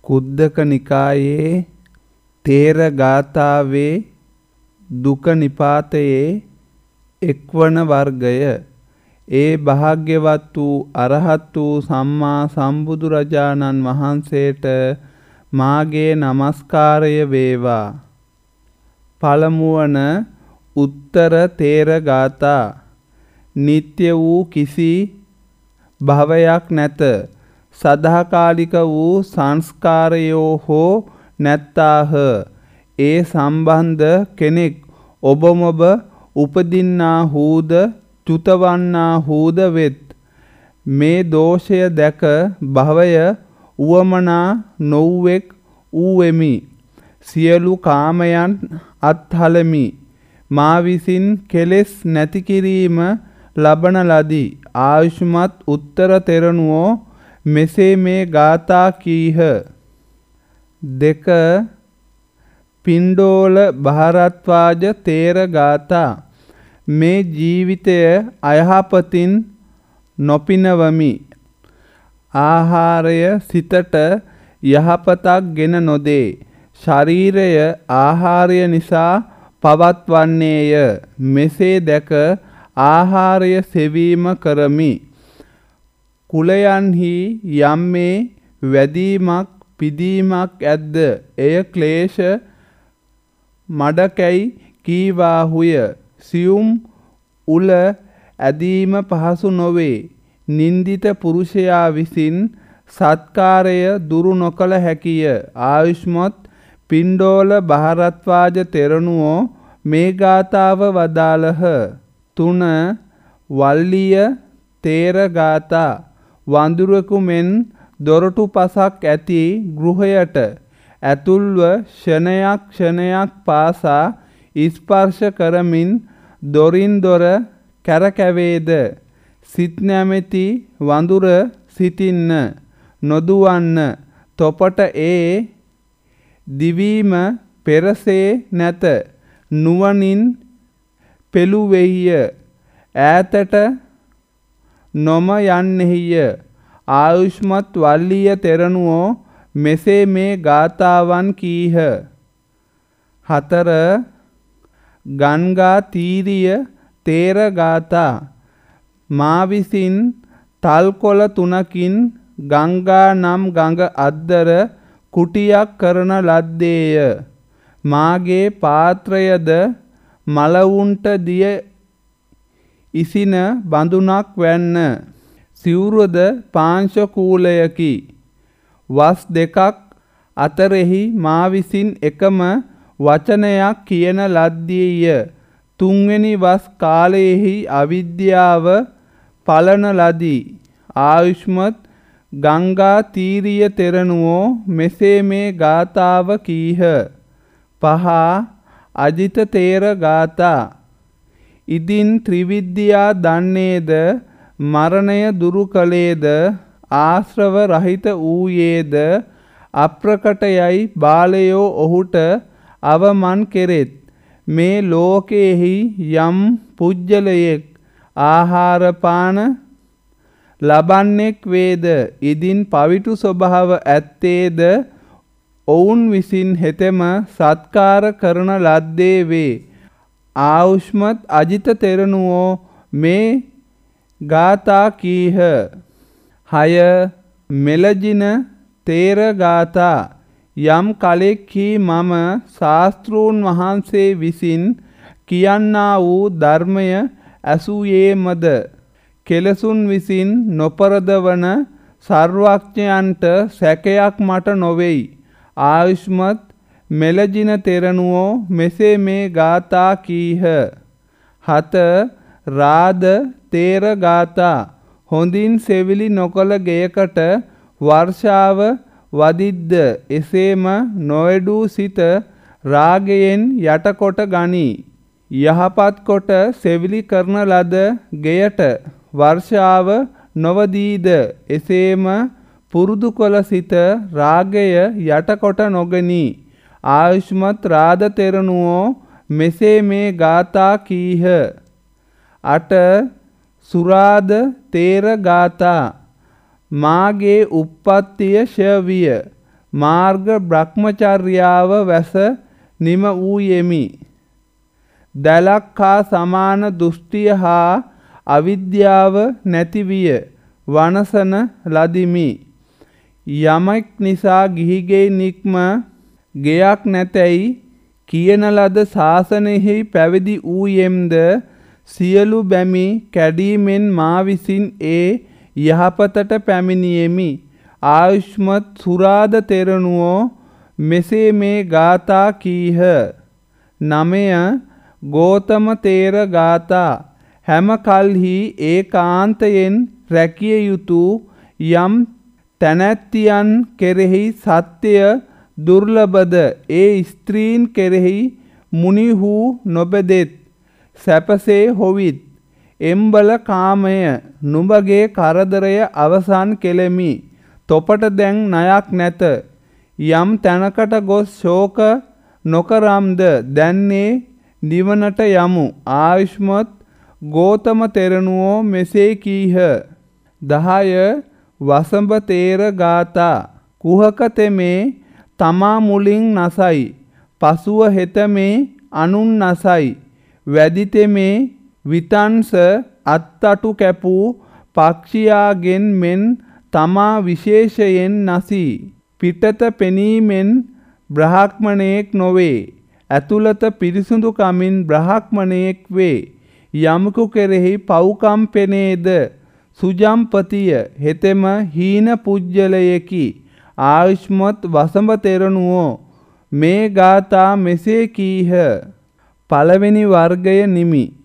කුද්දක නිකායේ තේර ගාථාවේ දුක නිපාතයේ එක්වන වර්ගය. ඒ භාග්‍යවත් වූ අරහත් වූ සම්මා සම්බුදුරජාණන් වහන්සේට මාගේ නමස්කාරය වේවා. පළමුවන උත්තර තේර ගාථා. නිත්‍ය වූ කිසි භවයක් නැත. සදාකාලික වූ සංස්කාරයෝ හෝ නැත්තාහ. ඒ සම්බන්ධ කෙනෙක් ඔබමොබ උපදින්නාහුද චුතවන්නාහුද වෙත්. මේ දෝෂය දැක භවය උවමනා නොව්වෙක් වූවෙමි. සියලු කාමයන් අත්හලමි. මා විසින් කෙලෙස් නැති කිරීම ලබන ලදී. ආයුෂ්මත් උත්තර තෙරණුවෝ මෙසේ මේ ගාථා කීහ. 2. පිණ්ඩෝල භාරද්වාජ තේර ගාථා. මේ ජීවිතය අයහපතින් නොපිනවමි. ආහාරය සිතට යහපතක් ගෙන නොදේ. ශරීරය ආහාරය නිසා පවත්වන්නේය. මෙසේ දැක ආහාරය සෙවීම කරමි. කුලයන්හි යම් මේ වැදීමක් පිදීමක් ඇද්ද එය ක්ලේශ මඩකැයි කීවාහුය. සියුම් උල ඇදීම පහසු නොවේ. නින්දිත පුරුෂයා විසින් සත්කාරය දුරු නොකළ හැකිය. ආයුෂ්මත් පිණ්ඩෝල භාරද්වාජ තෙරණුවෝ මේ ගාථාව වදාළහ. 3. වල්ලිය තේර ගාථා. වඳුරෙකු මෙන් දොරටු පසක් ඇති ගෘහයට ඇතුල්ව ක්ෂණයක් ක්ෂණයක් පාසා ස්පර්ශ කරමින් දොරින් දොර කැරකැවේද. සිත් නැමැති වඳුර සිටින්න නොදුවන්න. තොපට ඒ දිවීම පෙරසේ නැත. නුවණින් පෙළුවෙහිය. ඈතට නොම යන්නෙහිය. ආයුෂ්මත් වල්ලිය තෙරණුවෝ මෙසේ මේ ගාථාවන් කීහ. 4. ගංගා තීරිය තේර ගාථා. මා විසින් තල්කොළ 3කින් ගංගා නම් ගඟ අද්දර කුටියක් කරන ලද්දේය. මාගේ පාත්‍රයද මලවුන්ට දිය ඉසින බඳුනක් වැන්න. සිවුරද පාංශකූලයකි. වස් 2ක් අතරෙහි මා විසින් එකම වචනයක් කියන ලද්දේය. 3 වෙනි වස් කාලයෙහි අවිද්‍යාව පලන ලදී. ආයුෂ්මත් ගංගා තීරිය තෙරණුවෝ මෙසේ මේ ගාථාව කීහ. 5. අජිත තේර ගාථා. ඉදින් ත්‍රිවිද්‍යා දන්නේද මරණය දුරු කළේද ආශ්‍රව රහිත වූයේද අප්‍රකටයයි බාලයෝ ඔහුට අවමන් කෙරෙත්. මේ ලෝකයෙහි යම් පුජ්‍යලයෙක් ආහාර පාන ලබන්නෙක් වේද ඉදින් පවිටු ස්වභාව ඇත්තේද ඔවුන් විසින් හෙතෙම සත්කාර කරන ලද්දේ වේ. ආයුෂ්මත් අජිත තෙරණුවෝ මේ ගාථා කීහ. 6. මෙලජින තේර ගාථා. යම් කලෙක්හි මම ශාස්තෘන් වහන්සේ විසින් කියන්නා වූ ධර්මය ඇසුයේමද කෙලසුන් විසින් නොපරදවන සර්වඥයන්ට සැකයක් මට නොවෙයි. ආයුෂ්මත් මෙලජින තෙරණුවෝ මෙසේ මේ ගාථා කීහ. 7. රාද තේර ගාථා. හොඳින් සෙවිලි නොකළ ගෙයකට වර්ෂාව වදිද්ද එසේම නොවැඩූ සිත රාගයෙන් යටකොට ගනී. යහපත් කොට සෙවිලි කරන ලද ගෙයට වර්ෂාව නොවදීද එසේම පුරුදු කළ සිත රාගය යටකොට නොගනී. ආයුෂ්මත් රාද තෙරණුවෝ මෙසේ මේ ගාථා කීහ. 8. සුරාද තේර ගාථා. මාගේ උප්පත්තිය ෂය විය. මාර්ග බ්‍රහ්මචර්යාව වැස නිම වූයෙමි. දැලක් හා සමාන දෘෂ්ටිය හා අවිද්‍යාව නැති විය වනසන ලදිමි. යමෙක් නිසා ගිහිගේ නික්ම ගෙයක් නැතැයි කියන ලද ශාසනයෙහි පැවිදි වූයෙම්ද සියලු බැමි කැඩීමෙන් මා විසින් ඒ යහපතට පැමිණියෙමි. ආයුෂ්මත් සුරාද තෙරණුවෝ මෙසේ මේ ගාථා කීහ. 9 ගෝතම තේර ගාථා. හැම කල්හි ඒකාන්තයෙන් රැකිය යුතු යම් තැනැත්තියන් කෙරෙහි සත්‍යය දුර්ලභද ඒ ස්ත්‍රීන් කෙරෙහි මුනිහු නොබෙදෙත් සැපසේ හොවිත්. එම්බල කාමය නුඹගේ කරදරය අවසන් කෙලෙමි. තොපට දැන් ණයක් නැත. යම් තැනකට ගොස් ශෝක නොකරම්ද දැන්නේ නිවනට යමු. ආයුෂ්මත් ගෝතම තෙරණුවෝ මෙසේ කීහ. 10 වසඹ තේර ගාථා. කුහක තෙමේ තමා මුලින් නසයි. පසුව හෙතමේ අනුන් නසයි. වැඩි තෙමේ විතන්ස අත්තටු කැපූ පක්ෂියාගෙන් මෙන් තමා විශේෂයෙන් නසී. පිටත පෙනීමෙන් බ්‍රහ්මණයෙක් නොවේ. ඇතුළත පිරිසුදු කමින් බ්‍රහ්මණයෙක් වේ. යමකු කෙරෙහි පව්කම් පෙනේද සුජම්පතිය හෙතෙම හීන පුජ්‍යලයකි. ආයුෂ්මත් වසඹ තෙරණුවෝ මේ ගාථා මෙසේ කීහ. පළවෙනි වර්ගය නිමි.